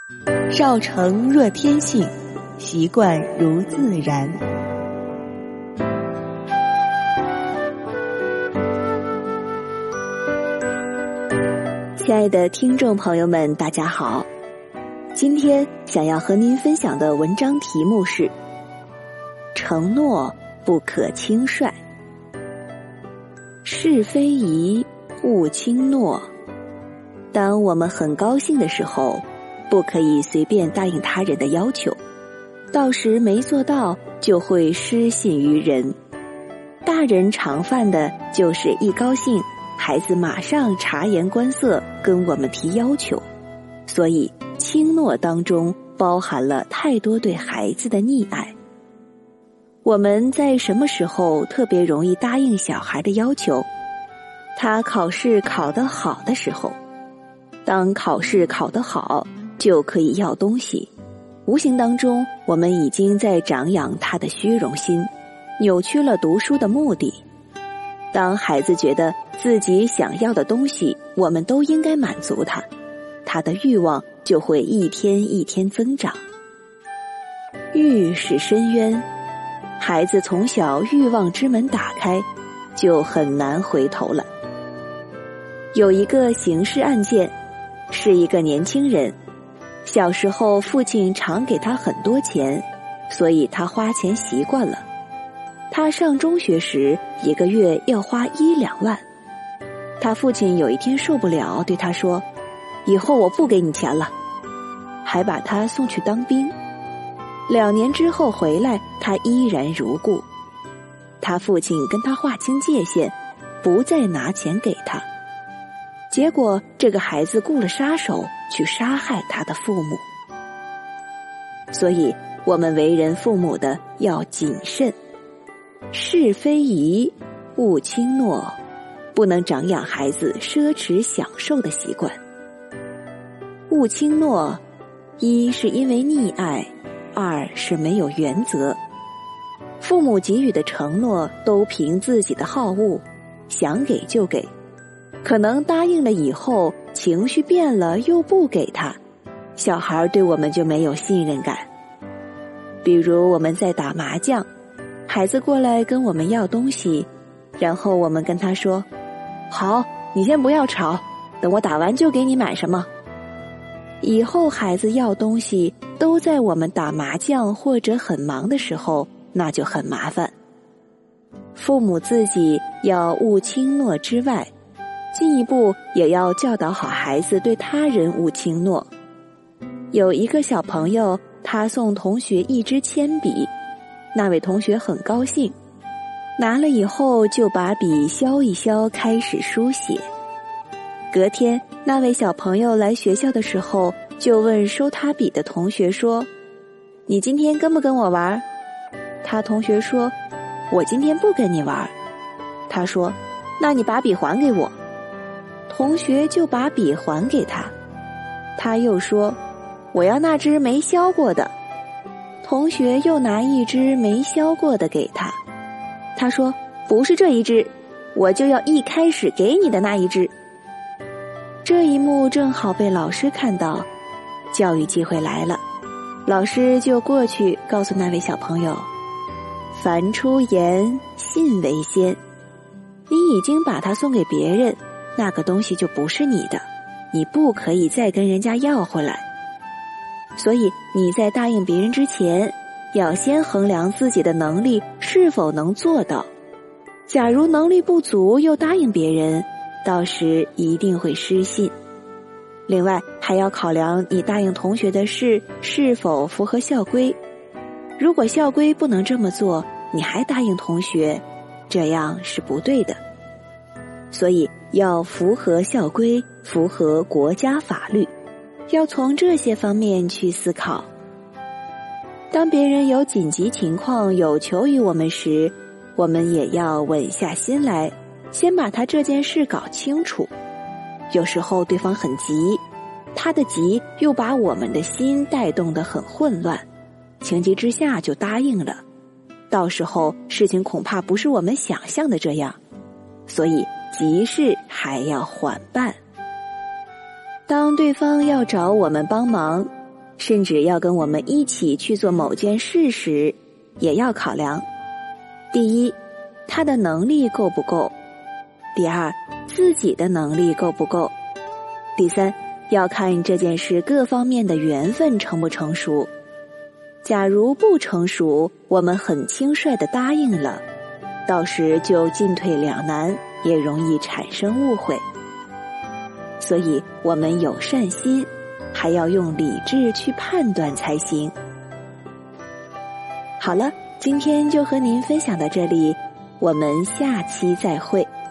少成若天性，习惯如自然。亲爱的听众朋友们，大家好，今天想要和您分享的文章题目是承诺不可轻率，是非宜勿轻诺。当我们很高兴的时候，不可以随便答应他人的要求，到时没做到就会失信于人。大人常犯的就是一高兴，孩子马上察言观色跟我们提要求，所以轻诺当中包含了太多对孩子的溺爱。我们在什么时候特别容易答应小孩的要求？他考试考得好的时候。当考试考得好，就可以要东西，无形当中我们已经在长养他的虚荣心，扭曲了读书的目的。当孩子觉得自己想要的东西我们都应该满足他，他的欲望就会一天一天增长。欲是深渊，孩子从小欲望之门打开，就很难回头了。有一个刑事案件，是一个年轻人，小时候父亲常给他很多钱，所以他花钱习惯了。他上中学时一个月要花1-2万，他父亲有一天受不了，对他说，以后我不给你钱了，还把他送去当兵。2年之后回来，他依然如故。他父亲跟他划清界限，不再拿钱给他。结果这个孩子雇了杀手去杀害他的父母。所以我们为人父母的要谨慎，是非宜勿轻诺，不能长养孩子奢侈享受的习惯。勿轻诺，一是因为溺爱，二是没有原则。父母给予的承诺都凭自己的好恶，想给就给，可能答应了以后情绪变了又不给他，小孩对我们就没有信任感。比如我们在打麻将，孩子过来跟我们要东西，然后我们跟他说，好，你先不要吵，等我打完就给你买什么。以后孩子要东西都在我们打麻将或者很忙的时候，那就很麻烦。父母自己要勿轻诺之外，进一步也要教导好孩子对他人勿轻诺。有一个小朋友，他送同学一支铅笔，那位同学很高兴，拿了以后就把笔削一削，开始书写。隔天那位小朋友来学校的时候，就问收他笔的同学说，你今天跟不跟我玩？他同学说，我今天不跟你玩。他说，那你把笔还给我。同学就把笔还给他，他又说，我要那支没削过的。同学又拿一支没削过的给他，他说，不是这一支，我就要一开始给你的那一支。这一幕正好被老师看到，教育机会来了，老师就过去告诉那位小朋友，凡出言，信为先，你已经把它送给别人，那个东西就不是你的，你不可以再跟人家要回来。所以你在答应别人之前，要先衡量自己的能力是否能做到。假如能力不足又答应别人，到时一定会失信。另外还要考量你答应同学的事是否符合校规。如果校规不能这么做，你还答应同学，这样是不对的。所以要符合校规，符合国家法律，要从这些方面去思考。当别人有紧急情况有求于我们时，我们也要稳下心来，先把他这件事搞清楚。有时候对方很急，他的急又把我们的心带动得很混乱，情急之下就答应了，到时候事情恐怕不是我们想象的这样。所以急事还要缓办。当对方要找我们帮忙， 甚至要跟我们一起去做某件事时，也要考量。第一，他的能力够不够；第二，自己的能力够不够；第三，要看这件事各方面的缘分成不成熟。假如不成熟，我们很轻率地答应了，到时就进退两难，也容易产生误会。所以我们有善心，还要用理智去判断才行。好了，今天就和您分享到这里，我们下期再会。